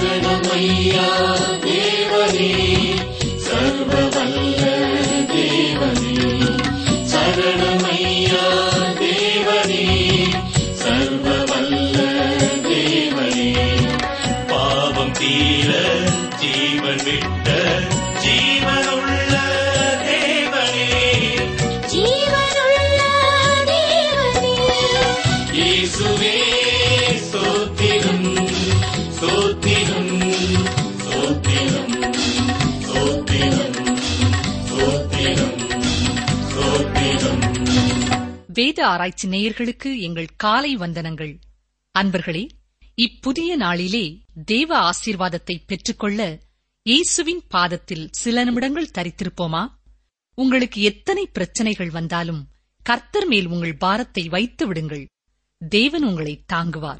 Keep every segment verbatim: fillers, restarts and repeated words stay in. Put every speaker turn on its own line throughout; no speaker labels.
சரணமையா தேவனே, சர்வவல்ல தேவனே. சரணமையா தேவனே, சர்வவல்ல தேவனே. பாவம் தீர ஜீவன் விட்ட ஜீவனுள்ள தேவனே, ஜீவனுள்ள தேவனே. இயேசுவே ஸ்தோத்திரம், ஸ்தோத்திரம், ஸ்தோத்திரம், ஸ்தோத்திரம், ஸ்தோத்திரம், ஸ்தோத்திரம்.
வேத ஆராய்ச்சி நேயர்களுக்கு எங்கள் காலை வந்தனங்கள். அன்பர்களே, இப்புதிய நாளிலே தேவ ஆசீர்வாதத்தை பெற்றுக்கொள்ள இயேசுவின் பாதத்தில் சில நிமிடங்கள் தரித்திருப்போமா? உங்களுக்கு எத்தனை பிரச்சனைகள் வந்தாலும் கர்த்தர் மேல் உங்கள் பாரத்தை வைத்து விடுங்கள். தேவன் உங்களை தாங்குவார்.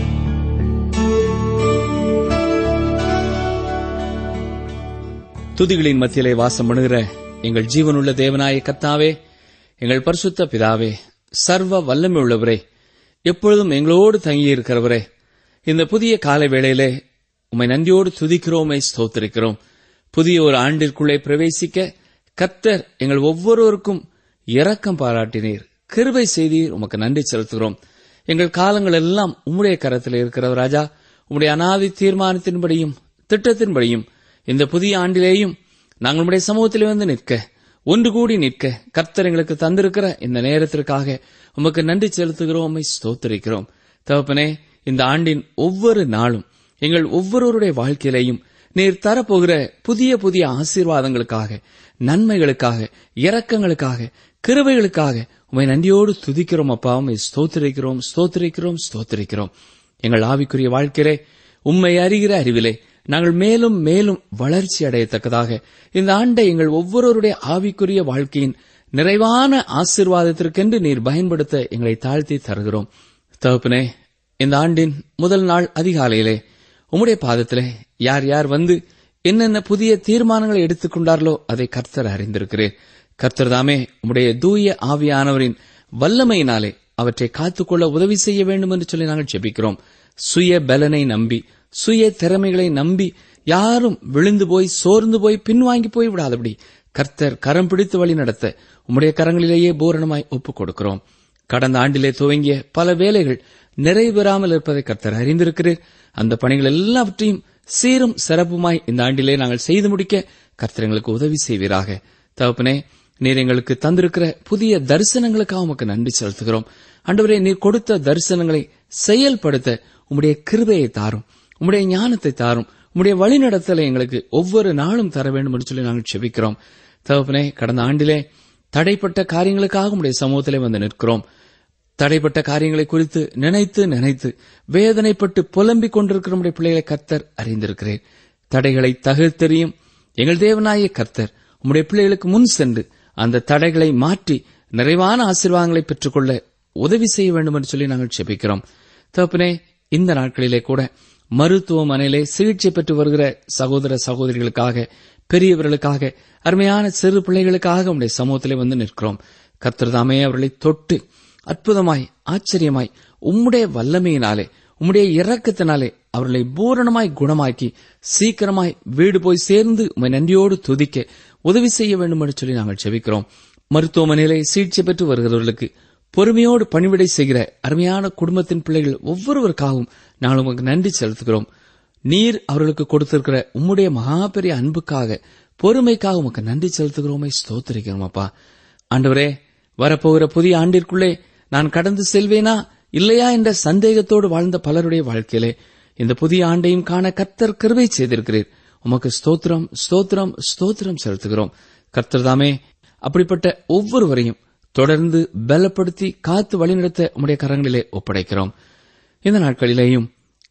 துதிகளின் மத்தியிலே வாசம் பண்ணுகிற எங்கள் ஜீவனுள்ள தேவனாய கர்த்தாவே, எங்கள் பரிசுத்த பிதாவே, சர்வ வல்லமை உள்ளவரே, எப்பொழுதும் எங்களோடு தங்கியிருக்கிறவரே, இந்த புதிய காலை வேளையிலே உம்மை நன்றியோடு துதிக்கிறோமை, ஸ்தோத்திரிக்கிறோம். புதிய ஒரு ஆண்டிற்குள்ளே பிரவேசிக்க கர்த்தர் எங்கள் ஒவ்வொருவருக்கும் இரக்கம் பாராட்டினீர், கிருபை செய்தீர். உமக்கு நன்றி செலுத்துகிறோம். எங்கள் காலங்கள் எல்லாம் உம்முடைய கரத்தில் இருக்கிறவர் ராஜா. உம்முடைய அநாதி தீர்மானத்தின்படியும் திட்டத்தின்படியும் இந்த புதிய ஆண்டிலேயும் நாங்கள் உம்முடைய சமூகத்திலே வந்து நிற்க, ஒன்று கூடி நிற்க கர்த்தர் எங்களுக்கு தந்திருக்கிற இந்த நேரத்திற்காக உமக்கு நன்றி செலுத்துகிறோம், உம்மை ஸ்தோத்திரிக்கிறோம். தகப்பனே, இந்த ஆண்டின் ஒவ்வொரு நாளும் எங்கள் ஒவ்வொருவருடைய வாழ்க்கையிலேயும் நீர் தரப்போகிற புதிய புதிய ஆசீர்வாதங்களுக்காக, நன்மைகளுக்காக, இரக்கங்களுக்காக, கிருபைகளுக்காக உம்மை நன்றியோடு துதிக்கிறோம் அப்பா. உம்மை ஸ்தோத்திரிக்கிறோம், ஸ்தோத்திரிக்கிறோம், ஸ்தோத்திரிக்கிறோம். எங்கள் ஆவிக்குரிய வாழ்க்கையிலே உம்மை அறிகிற அறிவிலே நாங்கள் மேலும் மேலும் வளர்ச்சி அடையத்தக்கதாக இந்த ஆண்டை எங்கள் ஒவ்வொருவருடைய ஆவிக்குரிய வாழ்க்கையின் நிறைவான ஆசீர்வாதத்திற்கென்று நீர் பயன்படுத்த எங்களை தாழ்த்தி தருகிறோம். தகப்பனே, இந்த ஆண்டின் முதல் நாள் அதிகாலையிலே உம்முடைய பாதத்திலே யார் யார் வந்து என்னென்ன புதிய தீர்மானங்களை எடுத்துக் கொண்டார்களோ அதை கர்த்தர் அறிந்திருக்கிறேன். கர்த்தர் தாமே உம்முடைய தூய ஆவியானவரின் வல்லமையினாலே அவற்றை காத்துக்கொள்ள உதவி செய்ய வேண்டும் என்று சொல்லி நாங்கள் ஜெபிக்கிறோம். சுய பலனை நம்பி, சுய திறமைகளை நம்பி யாரும் விழுந்து போய் சோர்ந்து போய் பின்வாங்கி போய் விடாதபடி கர்த்தர் கரம் பிடித்து வழி நடத்த உம்முடைய கரங்களிலேயே பூரணமாய் ஒப்புக் கொடுக்கிறோம். கடந்த ஆண்டிலே துவங்கிய பல வேலைகள் நிறைவேறாமல் இருப்பதை கர்த்தர் அறிந்திருக்கிறீர். அந்த பணிகள் எல்லாவற்றையும் சீரும் சிறப்புமாய் இந்த ஆண்டிலே நாங்கள் செய்து முடிக்க கர்த்தர் எங்களுக்கு உதவி செய்வீராக. தகப்பனே, நீர் எங்களுக்கு தந்திருக்கிற புதிய தரிசனங்களுக்காக உமக்கு நன்றி செலுத்துகிறோம். ஆண்டவரே, நீர் கொடுத்த தரிசனங்களை செயல்படுத்த உம்முடைய கிருபையை தாரும், உம்முடைய ஞானத்தை தாரும், உம்முடைய வழிநடத்தலை எங்களுக்கு ஒவ்வொரு நாளும் தர வேண்டும் என்று சொல்லி நாங்கள் செபிக்கிறோம். தகப்பனே, கடந்த ஆண்டிலே தடைப்பட்ட காரியங்களுக்காக உம்முடைய சமூகத்திலே வந்து நிற்கிறோம். தடைப்பட்ட காரியங்களை குறித்து நினைத்து நினைத்து வேதனைப்பட்டு புலம்பிக் கொண்டிருக்கிற உம்முடைய பிள்ளைகளை கர்த்தர் அறிந்திருக்கிறேன். தடைகளை தகர்த்தெறியும் எங்கள் தேவனாய கர்த்தர் உம்முடைய பிள்ளைகளுக்கு முன் சென்று அந்த தடைகளை மாற்றி நிறைவான ஆசீர்வாதங்களை பெற்றுக்கொள்ள உதவி செய்ய வேண்டும் என்று சொல்லி நாங்கள் செபிக்கிறோம். தகப்பனே, இந்த நாட்களிலே கூட மருத்துவமனையிலே சிகிச்சை பெற்று வருகிற சகோதர சகோதரிகளுக்காக, பெரியவர்களுக்காக, அருமையான சிறு பிள்ளைகளுக்காக உம்முடைய சமூகத்திலே வந்து நிற்கிறோம். கர்த்தர் தாமே அவர்களை தொட்டு அற்புதமாய், ஆச்சரியமாய், உம்முடைய வல்லமையினாலே, உம்முடைய இரக்கத்தினாலே அவர்களை பூரணமாய் குணமாக்கி சீக்கிரமாய் வீடு போய் சேர்ந்து உம்மை நன்றியோடு துதிக்க உதவி செய்ய வேண்டும் என்று சொல்லி நாங்கள் ஜெபிக்கிறோம். மருத்துவமனையிலே சிகிச்சை பெற்று வருகிறவர்களுக்கு பொறுமையோடு பணிவிடை செய்கிற அருமையான குடும்பத்தின் பிள்ளைகள் ஒவ்வொருவருக்காகவும் நாங்கள் உங்களுக்கு நன்றி செலுத்துகிறோம். நீர் அவர்களுக்கு கொடுத்திருக்கிற உம்முடைய மகா பெரிய அன்புக்காக, பொறுமைக்காக உமக்கு நன்றி செலுத்துகிறோமே, ஸ்தோத்திரிக்கிறோம் அப்பா. ஆண்டவரே, வரப்போகிற புதிய ஆண்டிற்குள்ளே நான் கடந்து செல்வேனா இல்லையா என்ற சந்தேகத்தோடு வாழ்ந்த பலருடைய வாழ்க்கையிலே இந்த புதிய ஆண்டையும் காண கர்த்தர் கிருபை செய்திருக்கிறீர். உமக்கு ஸ்தோத்திரம், ஸ்தோத்திரம், ஸ்தோத்திரம் செலுத்துகிறோம். கர்த்தர் தாமே அப்படிப்பட்ட ஒவ்வொருவரையும் தொடர்ந்து பலப்படுத்தி காத்து வழிநடத்த உம்முடைய கரங்களிலே ஒப்படைக்கிறோம். இந்த நாட்களிலேயும்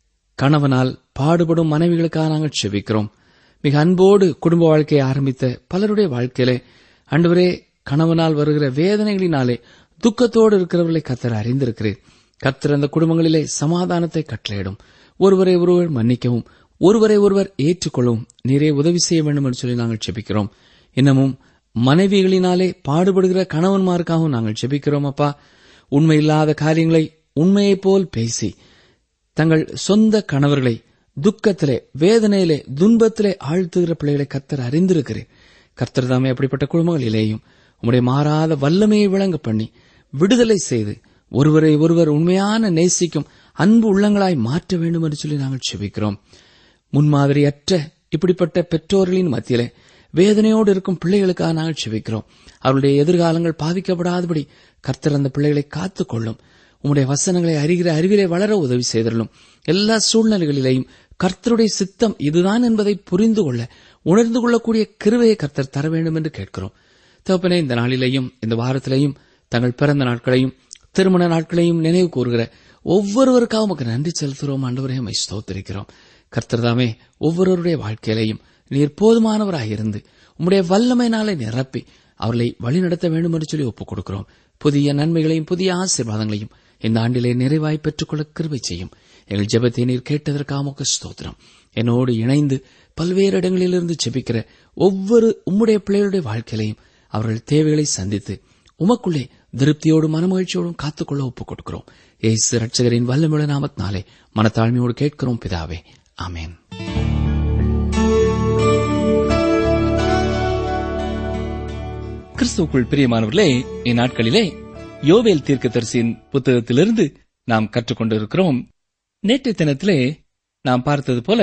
கணவனால் பாடுபடும் மனைவிகளுக்காக நாங்கள் செபிக்கிறோம். மிக அன்போடு குடும்ப வாழ்க்கையை ஆரம்பித்த பலருடைய வாழ்க்கையிலே ஆண்டவரே, கணவனால் வருகிற வேதனைகளினாலே துக்கத்தோடு இருக்கிறவர்களை கர்த்தர் அறிந்திருக்கிறீர். கர்த்தர் அந்த குடும்பங்களிலே சமாதானத்தை கட்டளையிடும். ஒருவரை ஒருவர் மன்னிக்கவும், ஒருவரை ஒருவர் ஏற்றுக்கொள்ளவும் நீரே உதவி செய்ய வேண்டும் என்று சொல்லி நாங்கள் செபிக்கிறோம். இன்னமும் மனைவிகளினாலே பாடுபடுகிற கணவன்மாருக்காகவும் நாங்கள் செபிக்கிறோம். அப்பா, உண்மையில்லாத காரியங்களை உண்மையைப் போல் பேசி தங்கள் சொந்த கணவர்களை துக்கத்திலே, வேதனையிலே, துன்பத்திலே ஆழ்த்துகிற பிள்ளைகளை கர்த்தர் அறிந்திருக்கிறேன். கர்த்தர் தாமே அப்படிப்பட்ட குடும்பங்களிலேயும் உம்முடைய மாறாத வல்லமையை விளங்க பண்ணி விடுதலை செய்து ஒருவரை ஒருவர் உண்மையான நேசிக்கும் அன்பு உள்ளங்களாய் மாற்ற வேண்டும் என்று சொல்லி நாங்கள் செபிக்கிறோம். முன்மாதிரியற்ற இப்படிப்பட்ட பெற்றோர்களின் மத்தியிலே வேதனையோடு இருக்கும் பிள்ளைகளுக்காக நாங்கள் செபிக்கிறோம். அவருடைய எதிர்காலங்கள் பாதிக்கப்படாதபடி கர்த்தர் அந்த பிள்ளைகளை காத்துக் கொள்ளும். உம்முடைய வசனங்களை அறிகிற அறிவிலே வளர உதவி செய்தரலும். எல்லா சூழ்நிலைகளிலேயும் கர்த்தருடைய சித்தம் இதுதான் என்பதை புரிந்து கொள்ள, உணர்ந்து கொள்ளக்கூடிய கிருபையை கர்த்தர் தர வேண்டும் என்று கேட்கிறோம். தகப்பனே, இந்த நாளிலேயும் இந்த வாரத்திலேயும் தங்கள் பிறந்த நாட்களையும் திருமண நாட்களையும் நினைவு கூறுகிற ஒவ்வொருவருக்காக உமக்கு நன்றி செலுத்துகிறோம். ஆண்டவரே, உம்மை ஸ்தோத்திரிக்கிறோம். கர்த்தர்தாமே ஒவ்வொருவருடைய வாழ்க்கையிலையும் நீர் போதுமானவராயிருந்து உம்முடைய வல்லமையினாலே நிரப்பி அவர்களை வழிநடத்த வேண்டும் என்று சொல்லி ஒப்புக் கொடுக்கிறோம். புதிய நன்மைகளையும் புதிய ஆசீர்வாதங்களையும் இந்த ஆண்டிலே நிறைவாய் பெற்றுக்கொள்ள கிருபை செய்யும். எங்கள் ஜெபத்தை நீர் கேட்டதற்காக உமக்கு ஸ்தோத்திரம். என்னோடு இணைந்து பல்வேறு இடங்களிலிருந்து ஜெபிக்கிற ஒவ்வொரு உம்முடைய பிள்ளைகளுடைய வாழ்க்கையிலையும் அவர்கள் தேவைகளை சந்தித்து உமக்குள்ளே திருப்தியோடும் மனமகிழ்ச்சியோடும் காத்துக்கொள்ள ஒப்புக் கொடுக்கிறோம். இயேசு இரட்சகரின் வல்லமையுள்ள நாமத்தினாலே மனத்தாழ்மையோடு கேட்கிறோம் பிதாவே, ஆமென்.
கிறிஸ்துவுக்குள் பிரியமானவர்களே, இந்நாட்களிலே யோவேல் தீர்க்கதரிசியின் புத்தகத்திலிருந்து நாம் கற்றுக்கொண்டிருக்கிறோம். நேற்றைய தினத்திலே நாம் பார்த்தது போல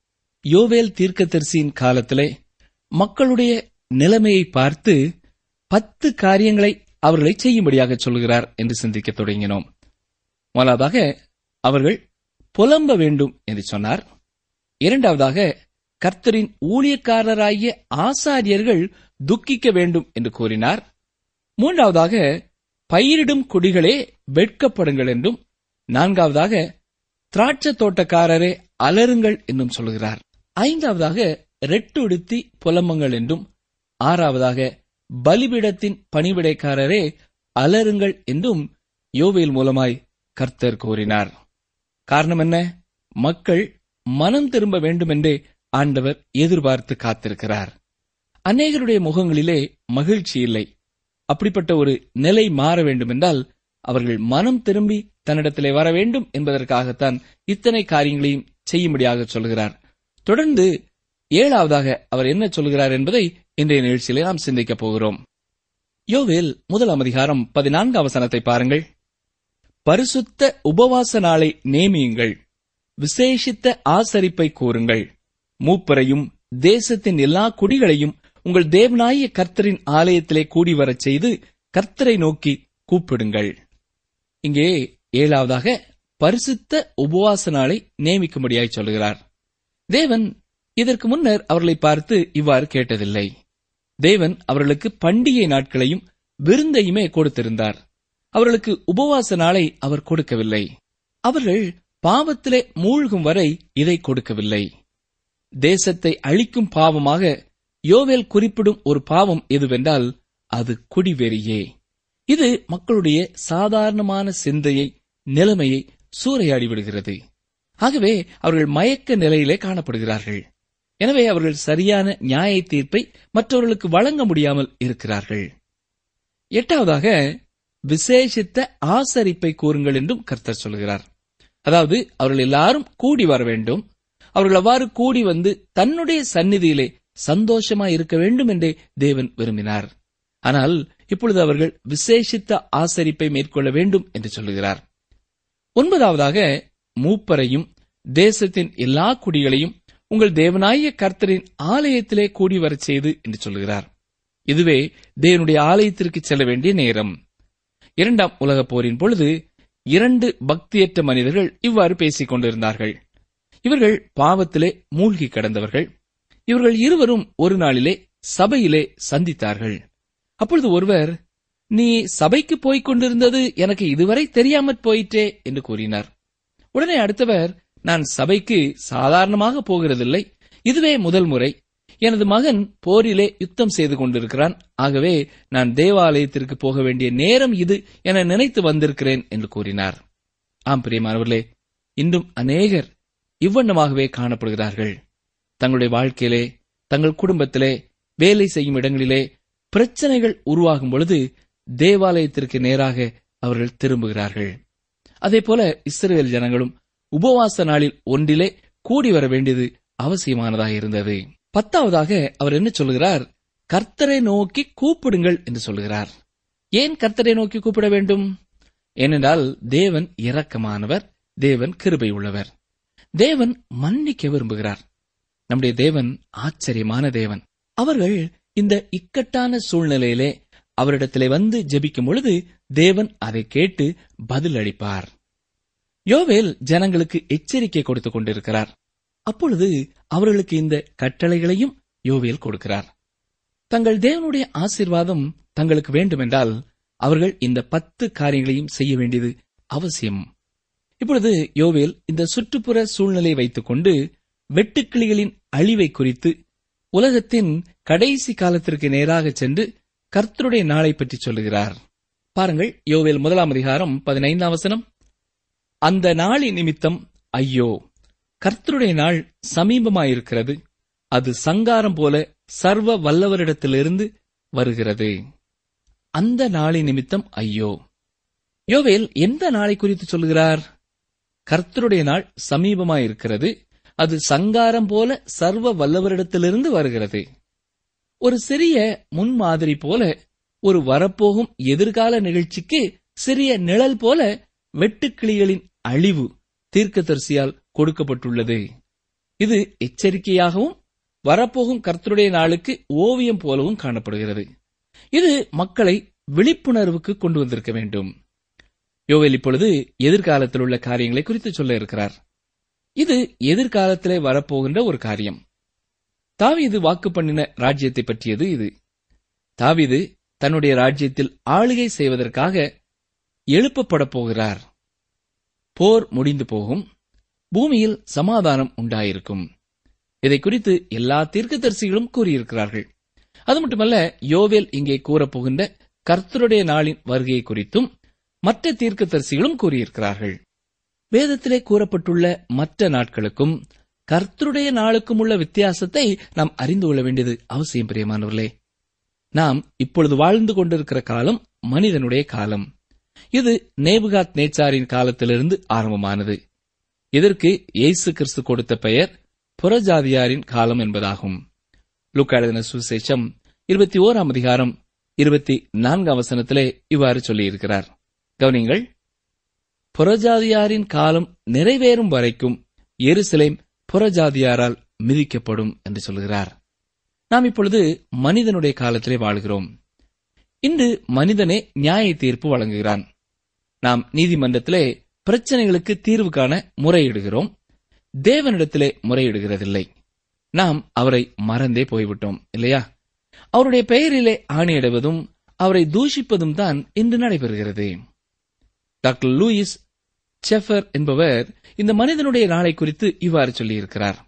யோவேல் தீர்க்கதரிசியின் காலத்திலே மக்களுடைய நிலைமையை பார்த்து பத்து காரியங்களை அவர்களை செய்யும்படியாக சொல்கிறார் என்று சிந்திக்க தொடங்கினோம். முதலாவதாக அவர்கள் புலம்ப வேண்டும் என்று சொன்னார். இரண்டாவதாக கர்த்தரின் ஊழியக்காரராகிய ஆசாரியர்கள் துக்கிக்க வேண்டும் என்று கூறினார். மூன்றாவதாக பயிரிடும் குடிகளே வெட்கப்படுங்கள் என்றும், நான்காவதாக திராட்சை தோட்டக்காரரே அலறுங்கள் என்றும் சொல்கிறார். ஐந்தாவதாக ரெட்டுடுத்தி புலம்புங்கள் என்றும், ஆறாவதாக பலிபீடத்தின் பணிவிடைக்காரரே அலறுங்கள் என்றும் யோவேல் மூலமாய் கர்த்தர் கூறினார். காரணம் என்ன? மக்கள் மனம் திரும்ப வேண்டும் என்றே ஆண்டவர் எதிர்பார்த்து காத்திருக்கிறார். அநேகருடைய முகங்களிலே மகிழ்ச்சி இல்லை. அப்படிப்பட்ட ஒரு நிலை மாற வேண்டும் என்றால் அவர்கள் மனம் திரும்பி தன்னிடத்திலே வர வேண்டும் என்பதற்காகத்தான் இத்தனை காரியங்களையும் செய்யும்படியாக சொல்கிறார். தொடர்ந்து ஏழாவதாக அவர் என்ன சொல்கிறார் என்பதை இன்றைய நிகழ்ச்சியிலே நாம் சிந்திக்கப் போகிறோம். யோவேல் முதலாம் அதிகாரம் பதினான்காம் வசனத்தை பாருங்கள். பரிசுத்த உபவாச நாளை நேமியுங்கள், விசேஷித்த ஆசரிப்பை கூறுங்கள், மூப்பரையும் தேசத்தின் எல்லா குடிகளையும் உங்கள் தேவனாகிய கர்த்தரின் ஆலயத்திலே கூடி வரச் செய்து கர்த்தரை நோக்கி கூப்பிடுங்கள். இங்கே ஏழாவதாக பரிசுத்த உபவாச நாளை நியமிக்கும்படியாய் சொல்கிறார். தேவன் இதற்கு முன்னர் அவர்களை பார்த்து இவ்வாறு கேட்டதில்லை. தேவன் அவர்களுக்கு பண்டிகை நாட்களையும் விருந்தையுமே கொடுத்திருந்தார். அவர்களுக்கு உபவாச நாளை அவர் கொடுக்கவில்லை. அவர்கள் பாவத்திலே மூழ்கும் வரை இதை கொடுக்கவில்லை. தேசத்தை அழிக்கும் பாவமாக யோவேல் குறிப்பிடும் ஒரு பாவம் எதுவென்றால் அது குடிவெறியே. இது மக்களுடைய சாதாரணமான சிந்தையை, நிலைமையை சூறையாடி விடுகிறது. ஆகவே அவர்கள் மயக்க நிலையிலே காணப்படுகிறார்கள். எனவே அவர்கள் சரியான நியாய தீர்ப்பை மற்றவர்களுக்கு வழங்க முடியாமல் இருக்கிறார்கள். எட்டாவதாக விசேஷித்த ஆசரிப்பை கூறுங்கள் என்றும் கர்த்தர் சொல்கிறார். அதாவது அவர்கள் எல்லாரும் கூடி வர வேண்டும். அவர்கள் அவ்வாறு கூடி வந்து தன்னுடைய சந்நிதியிலே சந்தோஷமாய் இருக்க வேண்டும் என்றே தேவன் விரும்பினார். ஆனால் இப்பொழுது அவர்கள் விசேஷித்த ஆசரிப்பை மேற்கொள்ள வேண்டும் என்று சொல்லுகிறார். ஒன்பதாவதாக மூப்பரையும் தேசத்தின் எல்லா குடிகளையும் உங்கள் தேவனாகிய கர்த்தரின் ஆலயத்திலே கூடி வரச் செய்து என்று சொல்லுகிறார். இதுவே தேவனுடைய ஆலயத்திற்கு செல்ல வேண்டிய நேரம். இரண்டாம் உலகப் போரின் பொழுது இரண்டு பக்தியற்ற மனிதர்கள் இவ்வாறு பேசிக் கொண்டிருந்தார்கள். இவர்கள் பாவத்திலே மூழ்கி கிடந்தவர்கள். இவர்கள் இருவரும் ஒரு நாளிலே சபையிலே சந்தித்தார்கள். அப்பொழுது ஒருவர், நீ சபைக்கு போய்க் கொண்டிருந்தது எனக்கு இதுவரை தெரியாமற் போயிற்றே என்று கூறினார். உடனே அடுத்தவர், நான் சபைக்கு சாதாரணமாக போகிறதில்லை, இதுவே முதல் முறை. எனது மகன் போரிலே யுத்தம் செய்து கொண்டிருக்கிறான். ஆகவே நான் தேவாலயத்திற்கு போக வேண்டிய நேரம் இது என நினைத்து வந்திருக்கிறேன் என்று கூறினார். ஆம் பிரியமானவர்களே, இன்றும் அநேகர் இவ்வண்ணமாகவே காணப்படுகிறார்கள். தங்களுடைய வாழ்க்கையிலே, தங்கள் குடும்பத்திலே, வேலை செய்யும் இடங்களிலே பிரச்சனைகள் உருவாகும் பொழுது தேவாலயத்திற்கு நேராக அவர்கள் திரும்புகிறார்கள். அதேபோல இஸ்ரவேல் ஜனங்களும் உபவாச நாளில் ஒன்றிலே கூடி வர வேண்டியது அவசியமானதாயிருந்தது. பத்தாவதாக அவர் என்ன சொல்கிறார்? கர்த்தரை நோக்கி கூப்பிடுங்கள் என்று சொல்கிறார். ஏன் கர்த்தரை நோக்கி கூப்பிட வேண்டும்? ஏனென்றால் தேவன் இரக்கமானவர், தேவன் கிருபை உள்ளவர், தேவன் மன்னிக்க விரும்புகிறார். நம்முடைய தேவன் ஆச்சரியமான தேவன். அவர்கள் இந்த இக்கட்டான சூழ்நிலையிலே அவரிடத்திலே வந்து ஜெபிக்கும் பொழுது தேவன் அதை கேட்டு பதில் அளிப்பார். யோவேல் ஜனங்களுக்கு எச்சரிக்கை கொடுத்துக் கொண்டிருக்கிறார். அப்பொழுது அவர்களுக்கு இந்த கட்டளைகளையும் யோவேல் கொடுக்கிறார். தங்கள் தேவனுடைய ஆசீர்வாதம் தங்களுக்கு வேண்டுமென்றால் அவர்கள் இந்த பத்து காரியங்களையும் செய்ய வேண்டியது அவசியம். இப்பொழுது யோவேல் இந்த சுற்றுப்புற சூழ்நிலையை வைத்துக் கொண்டு வெட்டுக்கிளிகளின் அழிவை குறித்து உலகத்தின் கடைசி காலத்திற்கு நேராக சென்று கர்த்தருடைய நாளை பற்றி சொல்லுகிறார். பாருங்கள், யோவேல் முதலாம் அதிகாரம் பதினைந்தாம் வசனம். அந்த நாளின் நிமித்தம் ஐயோ, கர்த்தருடைய நாள் சமீபமாயிருக்கிறது, அது சங்காரம் போல சர்வ வல்லவரிடத்திலிருந்து வருகிறது. அந்த நாளின் நிமித்தம் ஐயோ. யோவேல் எந்த நாளை குறித்து சொல்கிறார்? கர்த்தருடைய நாள் சமீபமாயிருக்கிறது, அது சங்காரம் போல சர்வ வல்லவரிடத்திலிருந்து வருகிறது. ஒரு சிறிய முன்மாதிரி போல, ஒரு வரப்போகும் எதிர்கால நிகழ்ச்சிக்கு சிறிய நிழல் போல வெட்டுக்கிளிகளின் அழிவு தீர்க்கதரிசியால் கொடுக்கப்பட்டுள்ளது. இது எச்சரிக்கையாகவும் வரப்போகும் கர்த்தருடைய நாளுக்கு ஓவியம் போலவும் காணப்படுகிறது. இது மக்களை விழிப்புணர்வுக்கு கொண்டு வந்திருக்க வேண்டும். யோவேல் இப்பொழுது எதிர்காலத்தில் உள்ள காரியங்களை குறித்து சொல்ல இருக்கிறார். இது எதிர்காலத்திலே வரப்போகின்ற ஒரு காரியம். தாவீது வாக்கு பண்ணின ராஜ்யத்தை பற்றியது இது. தாவீது தன்னுடைய ராஜ்யத்தில் ஆளுகை செய்வதற்காக எழுப்பப்பட போகிறார். போர் முடிந்து போகும், பூமியில் சமாதானம் உண்டாயிருக்கும். இதை குறித்து எல்லா தீர்க்கதரிசிகளும் கூறியிருக்கிறார்கள். அது மட்டுமல்ல, யோவேல் இங்கே கூறப்போகின்ற கர்த்தருடைய நாளின் வருகையை குறித்தும் மற்ற தீர்க்கதரிசிகளும் கூறியிருக்கிறார்கள். வேதத்திலே கூறப்பட்டுள்ள மற்ற நாட்களுக்கும் கர்த்தருடைய நாளுக்கும் உள்ள வித்தியாசத்தை நாம் அறிந்து கொள்ள வேண்டியது அவசியம். பிரியமானவர்களே, நாம் இப்பொழுது வாழ்ந்து கொண்டிருக்கிற காலம் மனிதனுடைய காலம். இது நேபுகாத் நேச்சாரின் காலத்திலிருந்து ஆரம்பமானது. இதற்கு இயேசு கிறிஸ்து கொடுத்த பெயர் புறஜாதியாரின் காலம் என்பதாகும். லூக்கா எழுதின சுவிசேஷம் இருபத்தி ஓராம் அதிகாரம் இருபத்தி நான்காம் வசனத்திலே இவ்வாறு சொல்லியிருக்கிறார். கவனிங்கள், புறஜாதியாரின் காலம் நிறைவேறும் வரைக்கும் எருசலேம் புறஜாதியாரால் மிதிக்கப்படும் என்று சொல்கிறார். நாம் இப்பொழுது மனிதனுடைய காலத்திலே வாழ்கிறோம். இன்று மனிதனே நியாய தீர்ப்பு வழங்குகிறான். நாம் நீதிமன்றத்திலே பிரச்சனைகளுக்கு தீர்வு காண முறையிடுகிறோம். தேவனிடத்திலே முறையிடுகிறதில்லை. நாம் அவரை மறந்தே போய்விட்டோம், இல்லையா? அவருடைய பெயரிலே ஆணையிடுவதும் அவரை தூஷிப்பதும் தான் இன்று நடைபெறுகிறது. டாக்டர் லூயிஸ் செஃபர் என்பவர் இந்த மனிதனுடைய நாளை குறித்து இவ்வாறு சொல்லியிருக்கிறார்.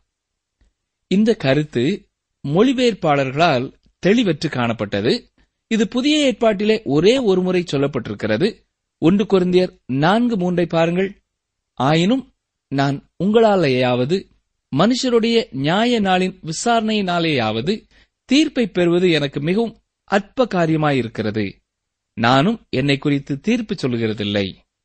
இந்த கருத்து மொழிபெயர்ப்பாளர்களால் தெளிவற்று காணப்பட்டது. இது புதிய ஏற்பாட்டிலே ஒரே ஒரு முறை சொல்லப்பட்டிருக்கிறது. ஒன்று கொரிந்தியர் நான்கு மூன்றை பாருங்கள். ஆயினும் நான் உங்களாலேயாவது மனுஷருடைய நியாய நாளின் விசாரணையினாலேயாவது தீர்ப்பை பெறுவது எனக்கு மிகவும் அற்ப காரியமாயிருக்கிறது. நானும் என்னை குறித்து தீர்ப்பு சொல்லுகிறதில்லை.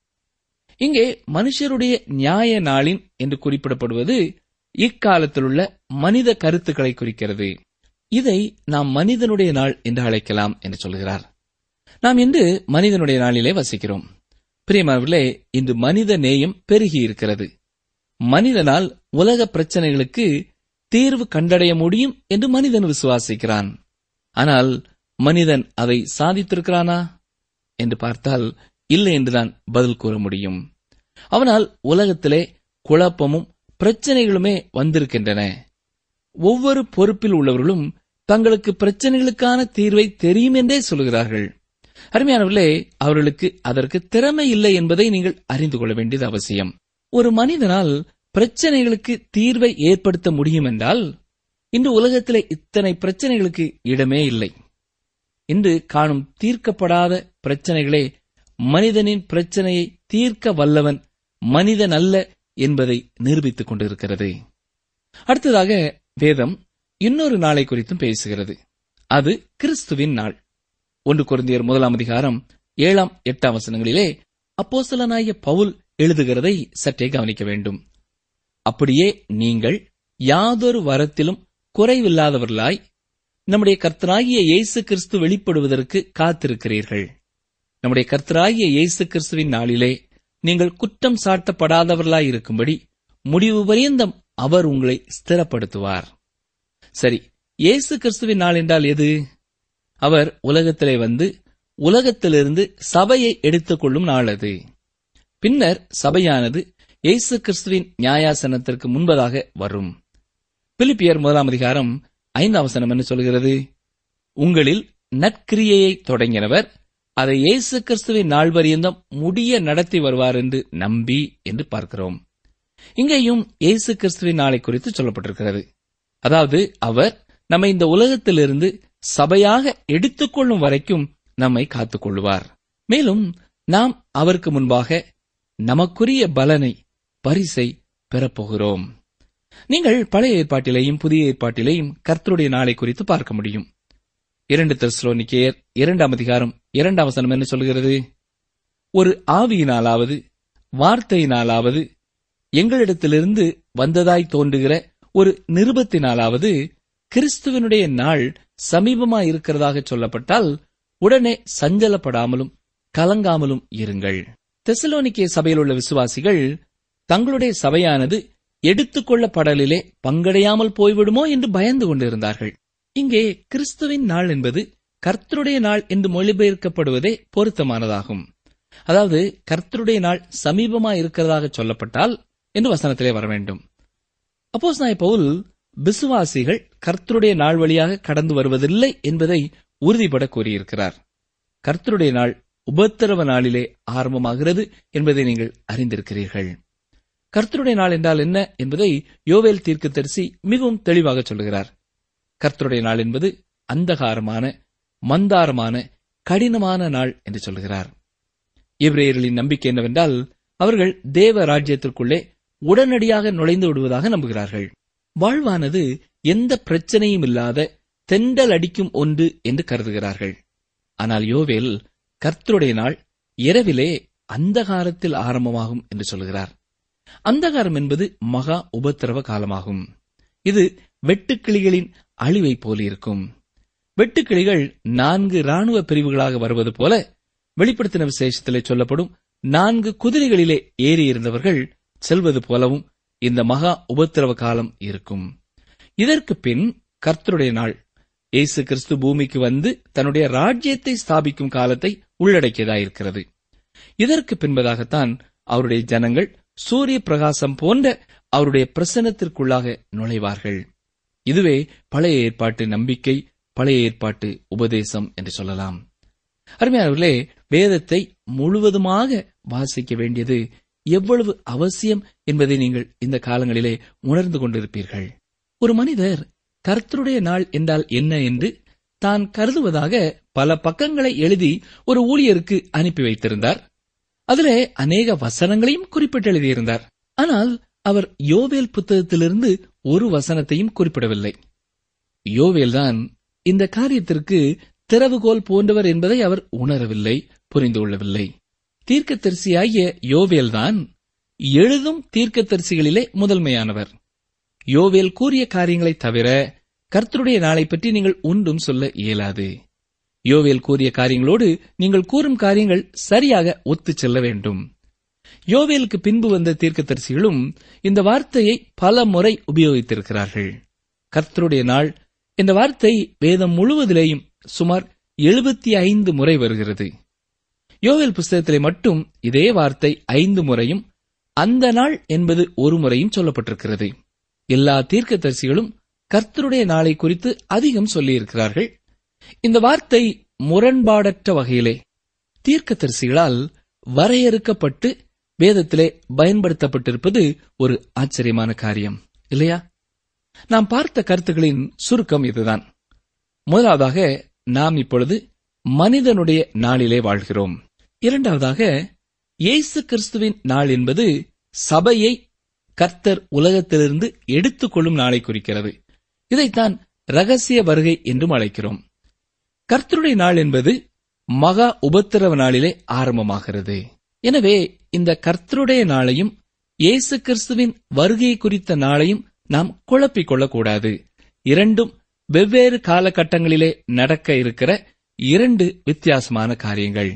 இங்கே மனுஷருடைய நியாய நாளின் என்று குறிப்பிடப்படுவது இக்காலத்திலுள்ள மனித கருத்துக்களை குறிக்கிறது. இதை நாம் மனிதனுடைய நாள் என்று அழைக்கலாம் என்று சொல்கிறார். நாம் இன்று மனிதனுடைய நாளிலே வசிக்கிறோம். பிரியமானவர்களே, இன்று மனித நேயம் பெருகி இருக்கிறது. மனிதனால் உலக பிரச்சனைகளுக்கு தீர்வு கண்டடைய முடியும் என்று மனிதன் விசுவாசிக்கிறான். ஆனால் மனிதன் அதை சாதித்திருக்கிறானா என்று பார்த்தால் இல்லை என்றுதான் பதில் கூற முடியும். அவனால் உலகத்திலே குழப்பமும் பிரச்சனைகளுமே வந்திருக்கின்றன. ஒவ்வொரு பொறுப்பில் உள்ளவர்களும் தங்களுக்கு பிரச்சனைகளுக்கான தீர்வை தெரியும் என்றே சொல்கிறார்கள். அருமையானவர்களே, அவர்களுக்கு அதற்கு திறமை இல்லை என்பதை நீங்கள் அறிந்து கொள்ள வேண்டியது அவசியம். ஒரு மனிதனால் பிரச்சனைகளுக்கு தீர்வை ஏற்படுத்த முடியும் என்றால் இன்று உலகத்திலே இத்தனை பிரச்சனைகளுக்கு இடமே இல்லை. இன்று காணும் தீர்க்கப்படாத பிரச்சனைகளே மனிதனின் பிரச்சனையை தீர்க்க வல்லவன் மனிதன் அல்ல என்பதை நிரூபித்துக் கொண்டிருக்கிறது. அடுத்ததாக வேதம் இன்னொரு நாளை குறித்தும் பேசுகிறது. அது கிறிஸ்துவின் நாள். ஒன்று கொரிந்தியர் முதலாம் அதிகாரம் ஏழாம் எட்டாம் வசனங்களிலே அப்போஸ்தலனாகிய பவுல் எழுதுகிறதை சற்றே கவனிக்க வேண்டும். அப்படியே நீங்கள் யாதொரு வரத்திலும் குறைவில்லாதவர்களாய் நம்முடைய கர்த்தராகிய இயேசு கிறிஸ்து வெளிப்படுவதற்கு காத்திருக்கிறீர்கள். நம்முடைய கர்த்தராகிய இயேசு கிறிஸ்துவின் நாளிலே நீங்கள் குற்றம் சாட்டப்படாதவர்களாய் இருக்கும்படி முடிவு பரியந்தம் அவர் உங்களை ஸ்திரப்படுத்துவார். சரி, இயேசு கிறிஸ்துவின் நாள் என்றால் எது? அவர் உலகத்திலே வந்து உலகத்திலிருந்து சபையை எடுத்துக் கொள்ளும் நாள் அது. பின்னர் சபையானது இயேசு கிறிஸ்துவின் நியாயாசனத்திற்கு முன்பதாக வரும். பிலிப்பியர் முதலாம் அதிகாரம் ஐந்தாம் வசனம் என்ன சொல்கிறது? உங்களில் நற்கிரியையை தொடங்கினவர் அதை இயேசு கிறிஸ்துவின் நாள் பரியந்தம் முடிய நடத்தி வருவார் என்று நம்பி என்று பார்க்கிறோம். இங்கேயும் இயேசு கிறிஸ்துவின் நாளை குறித்து சொல்லப்பட்டிருக்கிறது. அதாவது அவர் நம்மை இந்த உலகத்திலிருந்து சபையாக எடுத்துக்கொள்ளும் வரைக்கும் நம்மை காத்துக் கொள்ளுவார். மேலும் நாம் அவருக்கு முன்பாக நமக்குரிய பலனை, பரிசை பெறப்போகிறோம். நீங்கள் பழைய ஏற்பாட்டிலேயும் புதிய ஏற்பாட்டிலேயும் கர்த்தருடைய நாளை குறித்து பார்க்க முடியும். இரண்டு தெசலோனிக்கேயர் இரண்டாம் அதிகாரம் இரண்டாம் வசனம் என்ன சொல்கிறது? ஒரு ஆவியினாலாவது வார்த்தையினாலாவது எங்களிடத்திலிருந்து வந்ததாய் தோன்றுகிற ஒரு நிருபத்தினாலாவது கிறிஸ்துவனுடைய நாள் சமீபமாயிருக்கிறதாக சொல்லப்பட்டால் உடனே சஞ்சலப்படாமலும் கலங்காமலும் இருங்கள். தெசலோனிக்கே சபையில் உள்ள விசுவாசிகள் தங்களுடைய சபையானது எடுத்துக் கொள்ளப்படலிலே பங்கடையாமல் போய்விடுமோ என்று பயந்து கொண்டிருந்தார்கள். இங்கே கிறிஸ்துவின் நாள் என்பது கர்த்தருடைய நாள் என்று மொழிபெயர்க்கப்படுவதே பொருத்தமானதாகும். அதாவது கர்த்தருடைய நாள் சமீபமாயிருக்கிறதாக சொல்லப்பட்டால் என்று வசனத்திலே வர வேண்டும். அப்போஸ்தலனாகிய பவுல் விசுவாசிகள் கர்த்தருடைய நாள் வழியாக கடந்து வருவதில்லை என்பதை உறுதிபட கூறியிருக்கிறார். கர்த்தருடைய நாள் உபத்திரவ நாளிலே ஆரம்பமாகிறது என்பதை நீங்கள் அறிந்திருக்கிறீர்கள். கர்த்தருடைய நாள் என்றால் என்ன என்பதை யோவேல் தீர்க்கதரிசி மிகவும் தெளிவாக சொல்லுகிறார். கர்த்தருடைய நாள் என்பது அந்தகாரமான, மந்தாரமான, கடினமான நாள் என்று சொல்கிறார். எபிரேயர்களின் நம்பிக்கை என்னவென்றால் அவர்கள் தேவ ராஜ்யத்திற்குள்ளே உடனடியாக நுழைந்து விடுவதாக நம்புகிறார்கள். வாழ்வானது எந்த பிரச்சனையும் இல்லாத தெண்டல் அடிக்கும் ஒன்று என்று கருதுகிறார்கள். ஆனால் யோவேல் கர்த்தருடைய நாள் இரவிலே அந்தகாரத்தில் ஆரம்பமாகும் என்று சொல்கிறார். அந்தகாரம் என்பது மகா உபத்திரவ காலமாகும். இது வெட்டுக்கிளிகளின் அழிவை போலிருக்கும். வெட்டுக்கிளிகள் நான்கு ராணுவ பிரிவுகளாக வருவது போல வெளிப்படுத்தின விசேஷத்திலே சொல்லப்படும் நான்கு குதிரைகளிலே ஏறியிருந்தவர்கள் செல்வது போலவும் இந்த மகா உபத்திரவ காலம் இருக்கும். இதற்கு பின் கர்த்தருடைய நாள் இயேசு கிறிஸ்து பூமிக்கு வந்து தன்னுடைய ராஜ்யத்தை ஸ்தாபிக்கும் காலத்தை உள்ளடக்கியதாயிருக்கிறது. இதற்கு பின்பதாகத்தான் அவருடைய ஜனங்கள் சூரிய பிரகாசம் போன்ற அவருடைய பிரசன்னத்திற்குள்ளாக நுழைவார்கள். இதுவே பழைய ஏற்பாட்டு நம்பிக்கை, பழைய ஏற்பாட்டு உபதேசம் என்று சொல்லலாம். அருமையானவர்களே, வேதத்தை முழுவதுமாக வாசிக்க வேண்டியது எவ்வளவு அவசியம் என்பதை நீங்கள் இந்த காலங்களிலே உணர்ந்து கொண்டிருப்பீர்கள். ஒரு மனிதர் கர்த்தருடைய நாள் என்றால் என்ன என்று தான் கருதுவதாக பல பக்கங்களை எழுதி ஒரு ஊழியருக்கு அனுப்பி வைத்திருந்தார். அதிலே அநேக வசனங்களையும் குறிப்பிட்டு எழுதியிருந்தார். ஆனால் அவர் யோவேல் புத்தகத்திலிருந்து ஒரு வசனத்தையும் குறிப்பிடவில்லை. யோவேல்தான் இந்த காரியத்திற்கு திறவுகோல் போன்றவர் என்பதை அவர் உணரவில்லை, புரிந்து கொள்ளவில்லை. தீர்க்கதரிசியாகிய யோவேல்தான் எழுதும் தீர்க்கதரிசிகளிலே முதன்மையானவர். யோவேல் கூறிய காரியங்களைத் தவிர கர்த்தருடைய நாளை பற்றி நீங்கள் ஒன்றும் சொல்ல இயலாது. யோவேல் கூறிய காரியங்களோடு நீங்கள் கூறும் காரியங்கள் சரியாக ஒத்துச் செல்ல வேண்டும். யோவேலுக்கு பின்பு வந்த தீர்க்கதரிசிகளும் இந்த வார்த்தையை பல முறை உபயோகித்திருக்கிறார்கள். கர்த்தருடைய நாள் என்ற வார்த்தை வேதம் முழுவதிலேயும் சுமார் எழுபத்தி ஐந்து முறை வருகிறது. யோவேல் புஸ்தகத்திலே மட்டும் இதே வார்த்தை ஐந்து முறையும் அந்த நாள் என்பது ஒரு முறையும் சொல்லப்பட்டிருக்கிறது. எல்லா தீர்க்கதரிசிகளும் கர்த்தருடைய நாளை குறித்து அதிகம் சொல்லியிருக்கிறார்கள். இந்த வார்த்தை முரண்பாடற்ற வகையிலே தீர்க்கதரிசிகளால் வரையறுக்கப்பட்டு வேதத்திலே பயன்படுத்தப்பட்டிருப்பது ஒரு ஆச்சரியமான காரியம் இல்லையா? நாம் பார்த்த கருத்துக்களின் சுருக்கம் இதுதான். முதலாவதாக, நாம் இப்பொழுது மனிதனுடைய நாளிலே வாழ்கிறோம். இரண்டாவதாக, இயேசு கிறிஸ்துவின் நாள் என்பது சபையை கர்த்தர் உலகத்திலிருந்து எடுத்துக் கொள்ளும் நாளை குறிக்கிறது. இதைத்தான் ரகசிய வருகை என்றும் அழைக்கிறோம். கர்த்தருடைய நாள் என்பது மகா உபத்திரவ நாளிலே ஆரம்பமாகிறது. எனவே இந்த கர்த்தருடைய நாளையும் இயேசு கிறிஸ்துவின் வருகை குறித்த நாளையும் நாம் குழப்பிக் கொள்ளக்கூடாது. இரண்டும் வெவ்வேறு காலகட்டங்களிலே நடக்க இருக்கிற இரண்டு வித்தியாசமான காரியங்கள்.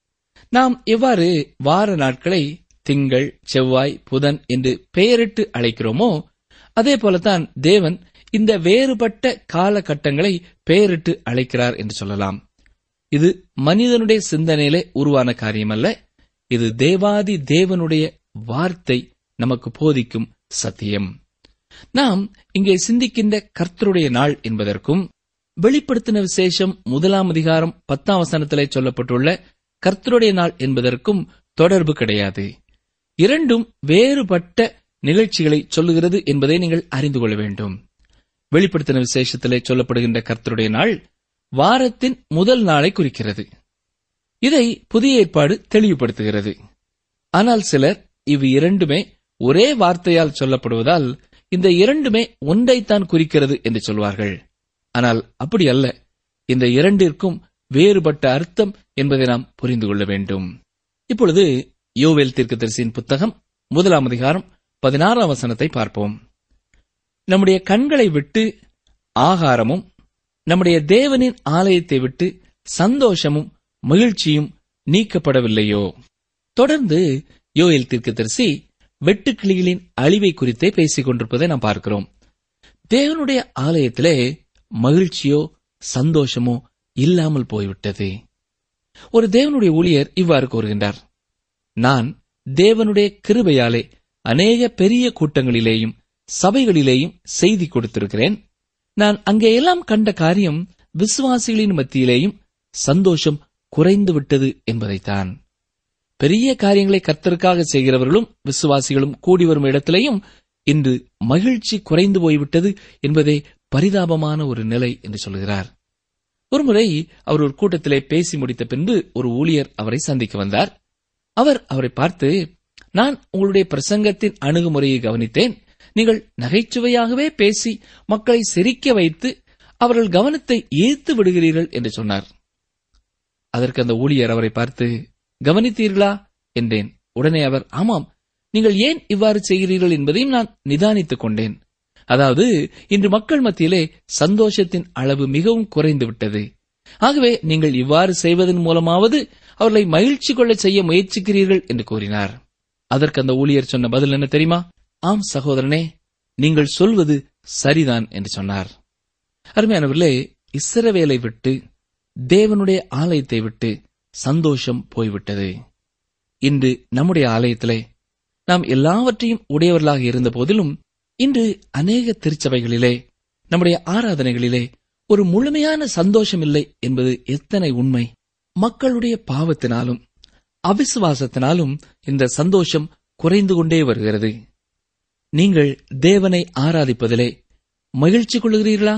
நாம் எவ்வாறு வார நாட்களை திங்கள், செவ்வாய், புதன் என்று பெயரிட்டு அழைக்கிறோமோ, அதே போலத்தான் தேவன் இந்த வேறுபட்ட காலகட்டங்களை பெயரிட்டு அழைக்கிறார் என்று சொல்லலாம். இது மனிதனுடைய சிந்தனையிலே உருவான காரியமல்ல. இது தேவாதி தேவனுடைய வார்த்தை நமக்கு போதிக்கும் சத்தியம். நாம் இங்கே சிந்திக்கின்ற கர்த்தருடைய நாள் என்பதற்கும் வெளிப்படுத்தின விசேஷம் முதலாம் அதிகாரம் பத்தாம் வசனத்திலே சொல்லப்பட்டுள்ள கர்த்தருடைய நாள் என்பதற்கும் தொடர்பு கிடையாது. இரண்டும் வேறுபட்ட நிகழ்ச்சிகளை சொல்லுகிறது என்பதை நீங்கள் அறிந்து கொள்ள வேண்டும். வெளிப்படுத்தின விசேஷத்திலே சொல்லப்படுகின்ற கர்த்தருடைய நாள் வாரத்தின் முதல் நாளை குறிக்கிறது. இதை புதிய ஏற்பாடு தெளிவுபடுத்துகிறது. ஆனால் சிலர் இவ் இரண்டுமே ஒரே வார்த்தையால் சொல்லப்படுவதால் இந்த இரண்டுமே ஒன்றைத்தான் குறிக்கிறது என்று சொல்வார்கள். ஆனால் அப்படி அல்ல. இந்த இரண்டிற்கும் வேறுபட்ட அர்த்தம் என்பதை நாம் புரிந்து கொள்ள வேண்டும். இப்பொழுது யோவேல் தீர்க்கதரிசியின் புத்தகம் முதலாம் அதிகாரம் பதினாறாம் வசனத்தை பார்ப்போம். நம்முடைய கண்களை விட்டு ஆகாரமும் நம்முடைய தேவனின் ஆலயத்தை விட்டு சந்தோஷமும் மகிழ்ச்சியும் நீக்கப்படவில்லையோ? தொடர்ந்து யோவேல் தீர்க்கதரிசி வெட்டுக்கிளிகளின் அழிவை குறித்தே பேசிக் கொண்டிருப்பதை நாம் பார்க்கிறோம். தேவனுடைய ஆலயத்திலே மகிழ்ச்சியோ சந்தோஷமோ இல்லாமல் போய்விட்டது. ஒரு தேவனுடைய ஊழியர் இவ்வாறு கூறுகின்றார், நான் தேவனுடைய கிருபையாலே அநேக பெரிய கூட்டங்களிலேயும் சபைகளிலேயும் செய்தி கொடுத்திருக்கிறேன். நான் அங்கேயெல்லாம் கண்ட காரியம் விசுவாசிகளின் மத்தியிலேயும் சந்தோஷம் குறைந்து விட்டது என்பதைத்தான். பெரிய காரியங்களை கர்த்தருக்காக செய்கிறவர்களும் விசுவாசிகளும் கூடி வரும் இடத்திலேயும் இன்று மகிழ்ச்சி குறைந்து போய்விட்டது என்பதே பரிதாபமான ஒரு நிலை என்று சொல்கிறார். ஒருமுறை அவர் ஒரு கூட்டத்திலே பேசி முடித்த பின்பு ஒரு ஊழியர் அவரை சந்திக்க வந்தார். அவர் அவரை பார்த்து, நான் உங்களுடைய பிரசங்கத்தின் அணுகுமுறையை கவனித்தேன். நீங்கள் நகைச்சுவையாகவே பேசி மக்களை சிரிக்க வைத்து அவர்கள் கவனத்தை ஈர்த்து விடுகிறீர்கள் என்று சொன்னார். அதற்கு அந்த ஊழியர் அவரை பார்த்து, கவனித்தீர்களா என்றேன். உடனே அவர், ஆமாம், நீங்கள் ஏன் இவ்வாறு செய்கிறீர்கள் என்பதையும் நான் நிதானித்துக் கொண்டேன். அதாவது இன்று மக்கள் மத்தியிலே சந்தோஷத்தின் அளவு மிகவும் குறைந்து விட்டது. ஆகவே நீங்கள் இவ்வாறு செய்வதன் மூலமாவது அவர்களை மகிழ்ச்சி கொள்ள செய்ய முயற்சிக்கிறீர்கள் என்று கூறினார். அதற்கு அந்த ஊழியர் சொன்ன பதில் என்ன தெரியுமா? ஆம் சகோதரனே, நீங்கள் சொல்வது சரிதான் என்று சொன்னார். அருமையானவர்களே, இஸ்ரவேலை விட்டு தேவனுடைய ஆலயத்தை விட்டு சந்தோஷம் போய்விட்டது. இன்று நம்முடைய ஆலயத்திலே நாம் எல்லாவற்றையும் உடையவர்களாக இருந்த போதிலும் இன்று அநேக திருச்சபைகளிலே நம்முடைய ஆராதனைகளிலே ஒரு முழுமையான சந்தோஷம் இல்லை என்பது எத்தனை உண்மை. மக்களுடைய பாவத்தினாலும் அவிசுவாசத்தினாலும் இந்த சந்தோஷம் குறைந்து கொண்டே வருகிறது. நீங்கள் தேவனை ஆராதிப்பதிலே மகிழ்ச்சி கொள்கிறீர்களா?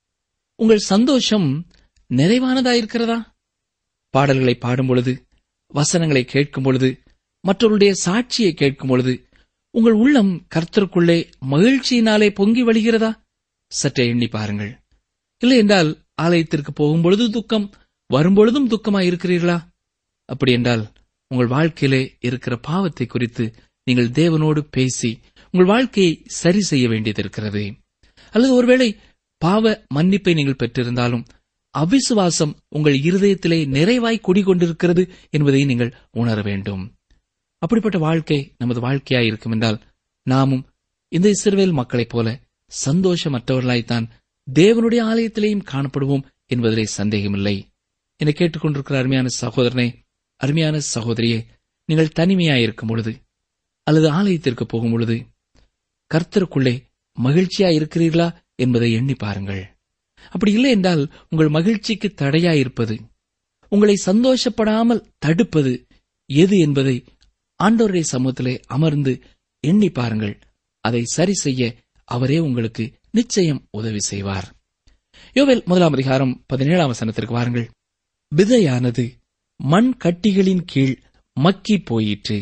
உங்கள் சந்தோஷம் நிறைவானதாயிருக்கிறதா? பாடல்களை பாடும் பொழுது, வசனங்களை கேட்கும் பொழுது, மற்றவருடைய சாட்சியை கேட்கும் பொழுது உங்கள் உள்ளம் கர்த்தருக்குள்ளே மகிழ்ச்சியினாலே பொங்கி வழிகிறதா? சற்றே எண்ணி பாருங்கள். இல்லை என்றால் ஆலயத்திற்கு போகும்பொழுது துக்கம், வரும்பொழுதும் துக்கமாயிருக்கிறீர்களா? அப்படி என்றால் உங்கள் வாழ்க்கையிலே இருக்கிற பாவத்தை குறித்து நீங்கள் தேவனோடு பேசி உங்கள் வாழ்க்கையை சரி செய்ய வேண்டியது இருக்கிறது. அல்லது ஒருவேளை பாவ மன்னிப்பை நீங்கள் பெற்றிருந்தாலும் அவிசுவாசம் உங்கள் இருதயத்திலே நிறைவாய் குடிகொண்டிருக்கிறது என்பதை நீங்கள் உணர வேண்டும். அப்படிப்பட்ட வாழ்க்கை நமது வாழ்க்கையாய் இருக்கும் என்றால் நாமும் இந்த இஸ்ரவேல் மக்களைப் போல சந்தோஷமற்றவர்களாய்த்தான் தேவனுடைய ஆலயத்திலேயும் காணப்படுவோம் என்பதிலே சந்தேகமில்லை. என்னை கேட்டுக்கொண்டிருக்கிற அருமையான சகோதரனே, அருமையான சகோதரியே, நீங்கள் தனிமையாயிருக்கும் பொழுது அல்லது ஆலயத்திற்கு போகும் பொழுது கர்த்தருக்குள்ளே மகிழ்ச்சியாயிருக்கிறீர்களா என்பதை எண்ணி பாருங்கள். அப்படி இல்லை என்றால் உங்கள் மகிழ்ச்சிக்கு தடையாயிருப்பது, உங்களை சந்தோஷப்படாமல் தடுப்பது எது என்பதை ஆண்டவருடைய சமூகத்திலே அமர்ந்து எண்ணி பாருங்கள். அதை சரி செய்ய அவரே உங்களுக்கு நிச்சயம் உதவி செய்வார். யோவேல் முதலாம் அதிகாரம் பதினேழாம் வசனத்திற்கு வாருங்கள். விதையானது மண் கட்டிகளின் கீழ் மக்கி போயிற்று,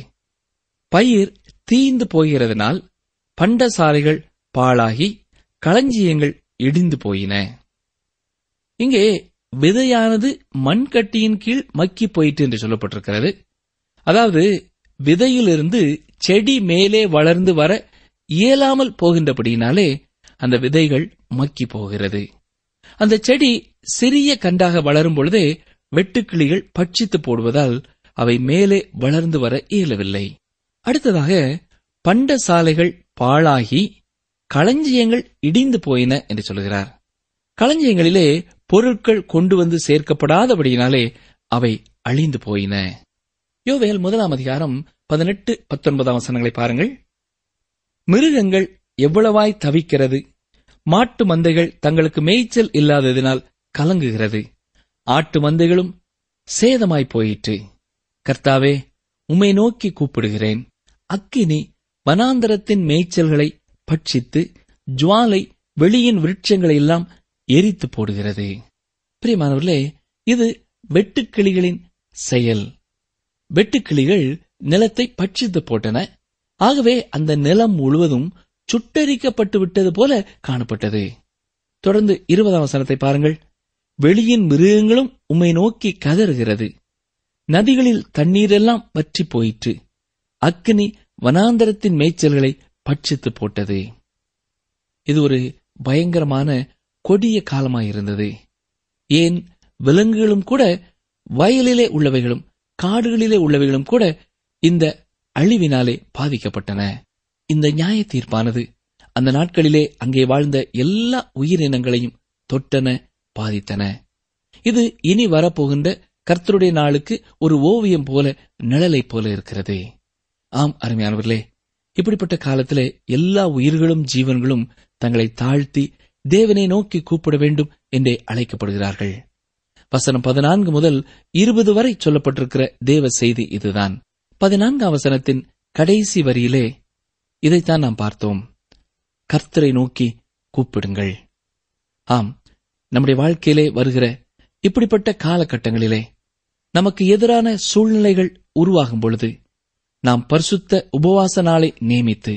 பயிர் தீந்து போகிறதனால் பண்டசாலைகள் பாழாகி களஞ்சியங்கள் இடிந்து போயின. இங்கே விதையானது மண்கட்டியின் கீழ் மக்கி போயிற்று என்று சொல்லப்பட்டிருக்கிறது. அதாவது விதையிலிருந்து செடி மேலே வளர்ந்து வர இயலாமல் போகின்றபடியினாலே அந்த விதைகள் மக்கி போகிறது. அந்த செடி சிறிய கண்டாக வளரும் பொழுதே வெட்டுக்கிளிகள் பட்சித்து போடுவதால் அவை மேலே வளர்ந்து வர இயலவில்லை. அடுத்ததாக பண்ட சாலைகள் பாழாகி களஞ்சியங்கள் இடிந்து போயின என்று சொல்கிறார். களஞ்சியங்களிலே பொருட்கள் கொண்டு வந்து சேர்க்கப்படாதபடியினாலே அவை அழிந்து போயின. யோவேல் முதலாம் அதிகாரம் பதினெட்டு பத்தொன்பதாம் வசனங்களை பாருங்கள். மிருகங்கள் எவ்வளவாய் தவிக்கிறது, மாட்டு மந்தைகள் தங்களுக்கு மேய்ச்சல் இல்லாததினால் கலங்குகிறது, ஆட்டு மந்தைகளும் சேதமாய் போயிற்று. கர்த்தாவே, உம்மை நோக்கி கூப்பிடுகிறேன். அக்கினி வனாந்தரத்தின் மேய்ச்சல்களை பட்சித்து ஜுவாலை வெளியின் விருட்சங்களை எல்லாம் எரித்து போடுகிறது. பிரியமானவர்களே, இது வெட்டுக்கிளிகளின் செயல். வெட்டுக்கிளிகள் நிலத்தை பட்சித்து போட்டன. ஆகவே அந்த நிலம் முழுவதும் சுட்டரிக்கப்பட்டு விட்டது போல காணப்பட்டது. தொடர்ந்து இருபதாம் வசனத்தை பாருங்கள். வெளியின் மிருகங்களும் உம்மை நோக்கி கதறுகிறது, நதிகளில் தண்ணீரெல்லாம் வற்றி போயிற்று, அக்கினி வனாந்தரத்தின் மேய்ச்சல்களை பட்சித்து போட்டது. இது ஒரு பயங்கரமான கொடிய காலமாயிருந்தது. ஏன், விலங்குகளும் கூட, வயலிலே உள்ளவைகளும் காடுகளிலே உள்ளவைகளும் கூட இந்த அழிவினாலே பாதிக்கப்பட்டன. இந்த நியாய தீர்ப்பானது அந்த நாட்களிலே அங்கே வாழ்ந்த எல்லா உயிரினங்களையும் தொட்டன, பாதித்தன. இது இனி வரப்போகின்ற கர்த்தருடைய நாளுக்கு ஒரு ஓவியம் போல, நிழலை போல இருக்கிறது. ஆம் அருமையானவர்களே, இப்படிப்பட்ட காலத்திலே எல்லா உயிர்களும் ஜீவன்களும் தங்களை தாழ்த்தி தேவனை நோக்கி கூப்பிட வேண்டும் என்றே அழைக்கப்படுகிறார்கள். வசனம் பதினான்கு முதல் இருபது வரை சொல்லப்பட்டிருக்கிற தேவ செய்தி இதுதான். பதினான்காம் வசனத்தின் கடைசி வரியிலே இதைத்தான் நாம் பார்த்தோம். கர்த்தரை நோக்கி கூப்பிடுங்கள். ஆம், நம்முடைய வாழ்க்கையிலே வருகிற இப்படிப்பட்ட காலகட்டங்களிலே நமக்கு எதிரான சூழ்நிலைகள் உருவாகும் பொழுது நாம் பரிசுத்த உபவாச நாளை நியமித்து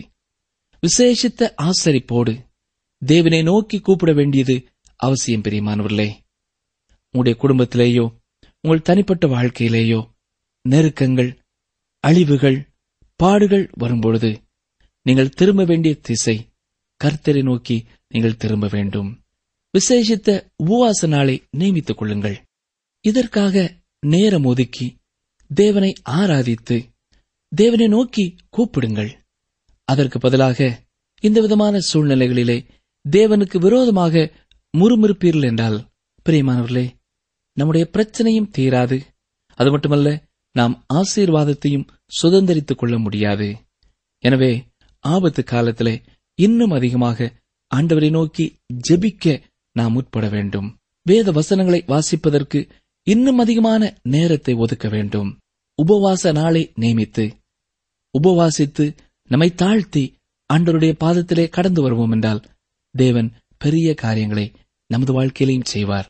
விசேஷித்த ஆசரிப்போடு தேவனை நோக்கி கூப்பிட வேண்டியது அவசியம். பிரியமானவர்களே, உங்களுடைய குடும்பத்திலேயோ உங்கள் தனிப்பட்ட வாழ்க்கையிலேயோ நெருக்கங்கள், அழிவுகள், பாடுகள் வரும்பொழுது நீங்கள் திரும்ப வேண்டிய திசை கர்த்தரை நோக்கி நீங்கள் திரும்ப வேண்டும். விசேஷித்த உபவாச நாளை நியமித்துக் கொள்ளுங்கள். இதற்காக நேரம் ஒதுக்கி தேவனை ஆராதித்து தேவனை நோக்கி கூப்பிடுங்கள். அதற்கு பதிலாக இந்த விதமான சூழ்நிலைகளிலே தேவனுக்கு விரோதமாக முறுமுறுப்பீர்கள் என்றால், பிரியமானவர்களே, நம்முடைய பிரச்சனையும் தீராது. அது மட்டுமல்ல, நாம் ஆசீர்வாதத்தையும் சுதந்திரித்துக் கொள்ள முடியாது. எனவே ஆபத்து காலத்திலே இன்னும் அதிகமாக ஆண்டவரை நோக்கி ஜெபிக்க நாம் முற்பட வேண்டும். வேத வசனங்களை வாசிப்பதற்கு இன்னும் அதிகமான நேரத்தை ஒதுக்க வேண்டும். உபவாச நாளை நியமித்து உபவாசித்து நம்மை தாழ்த்தி ஆண்டவருடைய பாதத்திலே கடந்து வருவோம் என்றால் தேவன் பெரிய காரியங்களை நமது வாழ்க்கையிலையும் செய்வார்.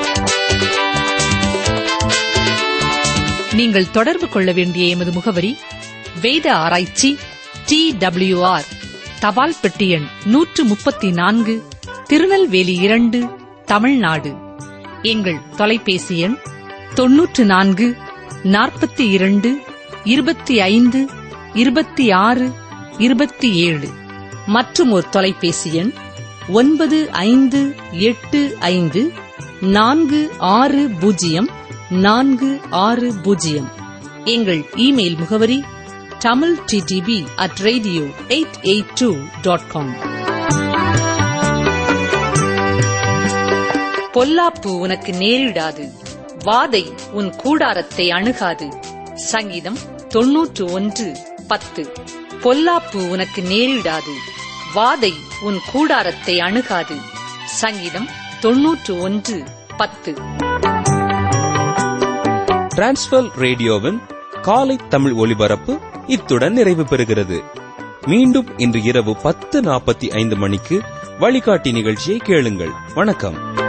நீங்கள் தொடர்பு கொள்ள வேண்டிய எமது முகவரி: வேத ஆராய்ச்சி, டி டபிள்யூ ஆர், தபால் பெட்டி எண் நூற்று முப்பத்தி நான்கு, திருநெல்வேலி இரண்டு, தமிழ்நாடு. எங்கள் தொலைபேசி எண் தொன்னூற்று நான்கு நாற்பத்தி இரண்டு இருபத்தி ஐந்து இருபத்தி ஆறு இருபத்தி ஏழு. மற்றும் ஒரு தொலைபேசி எண் ஒன்பது ஐந்து எட்டு ஐந்து நான்கு ஆறு பூஜ்ஜியம் நான்கு ஆறு பூஜ்ஜியம். எங்கள் இமெயில் முகவரி Tamil DTP at radio eight eight two dot com. பொல்லாப்பு உனக்கு நேரிடாது, வாதை உன் கூடாரத்தை அணுகாது. சங்கீதம் தொன்னூற்று ஒன்று பத்து. பொல்லாப்பு உனக்கு நேரிடாது, வாதை உன் கூடாரத்தை அணுகாது. சங்கீதம் தொன்னூற்று ஒன்று பத்து.
டிரான்ஸ்வர் ரேடியோவின் காலை தமிழ் ஒலிபரப்பு இத்துடன் நிறைவு பெறுகிறது. மீண்டும் இன்று இரவு பத்து நாற்பத்தி ஐந்து மணிக்கு வழிகாட்டி நிகழ்ச்சியை கேளுங்கள். வணக்கம்.